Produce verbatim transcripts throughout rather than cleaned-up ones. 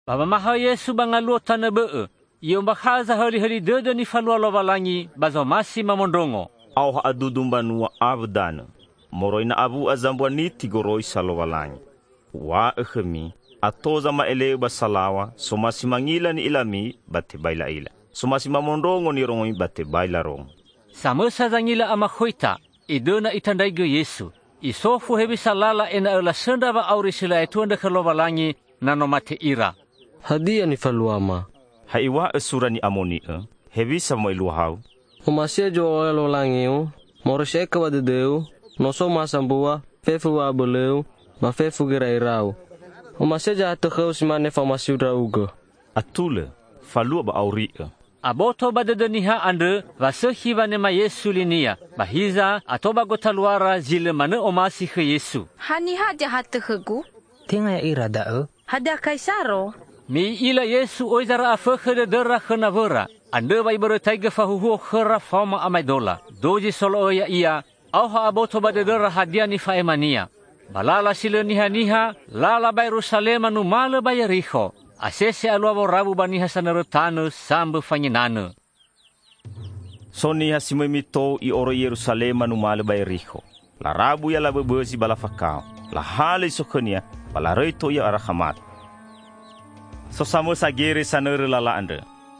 Baba maha Yesu bangalua tana bee. Iyo mbakaza hali-hali dede ni falua lovalangi bazo masi mamondongo. Au haadudumbanua avdana. Moroina abu azambwani tigoroi salovalangi. Wa ekhemi. Atoza maeleu basalawa. Somasi mangila ni ilami bate baila ila. Somasi mamondongo ni rongi bate baila rongo. Samesa zangila amakhoita. Idona itandaigo Yesu. Isofu hebi salala ena ela sendava aurisila etuanda kalovalangi nanomate ira. Hadia ni faluama. Haiwa esura ni amoni e. Hebi sama iluhau. Umasia jo oelo langiu. Moroseka wadedeu. Noso masambua. Fefu wabeleu. Ma fefu girairau. Umasia jahatekeu simane famasiu rauga. Atule. Falua ba auri e. Aboto badedeniha ande vasehi vanema Yesu linia. Bahiza atoba gotaluara zile mane omasi ke Yesu. Hani haja hatekegu. Tinga ya ira da e. Hada kaisaro. Mi ila Yesu oizara afekhe de dera khenavera. Ande vai beretaige fahuhu khera fama amaidola. Doji solo ya ia. Auha aboto badedera hadiani faemania. Balala sile niha niha. Lala ba Yerusalema numale ba Yeriko. Asese aluabo rabu baniha sanerotano sambu fanginano. Soni hasimemito i oro Yerusalema numale ba Yeriko. La rabu ya la bebezi balafakao. La hale isokonia bala reito ya arahamat. So samo sagere sanere lala ande.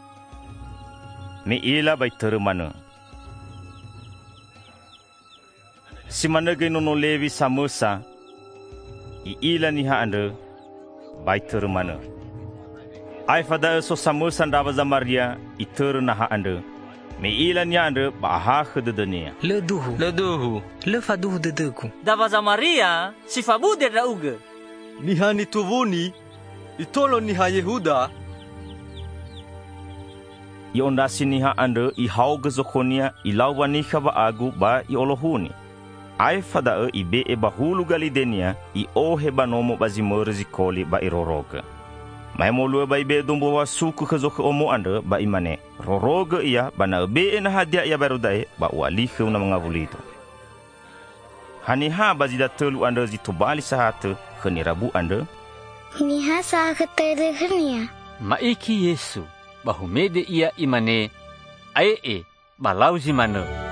Mi ila bai terumana. Si manege nono levi samosa. I ila niha ande. Bai terumana. Ai fada so samosa ndaba za Maria. I teru naha ande. Mi ila niha ande baha khededenia. Le duhu. Le duhu. Le faduhu dedeku. Dava za Maria. Si fabu de rauge. Niha ni tuvuni. Itolo niha Yehuda. I ondasi niha ande i hauge zokonia i lauwanika ba agu ba i olohuni. Ai fada e i be e bahulu galidenia i ohe banomo bazimore zikoli ba i roroge. Mai molue ba i be dombo wa suku kezoke omo ande ba i mane. Roroge ia ba na be e na hadia ia barudae ba ualiche una mangavulito. Haniha bazida telu ande zitobali sahate kheni rabu ande. Niha sa ketere khenia. Maiki Yesu bahumede ia imane. Ae e balau zimane.